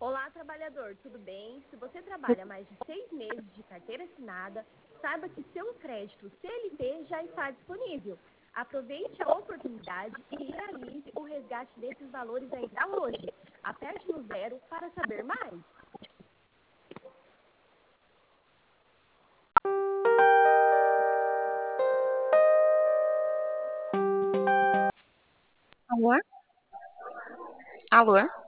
Olá, trabalhador, tudo bem? Se você trabalha mais de 6 meses de carteira assinada, saiba que seu crédito CLT já está disponível. Aproveite a oportunidade e realize o resgate desses valores ainda hoje. Aperte no zero para saber mais. Alô? Alô?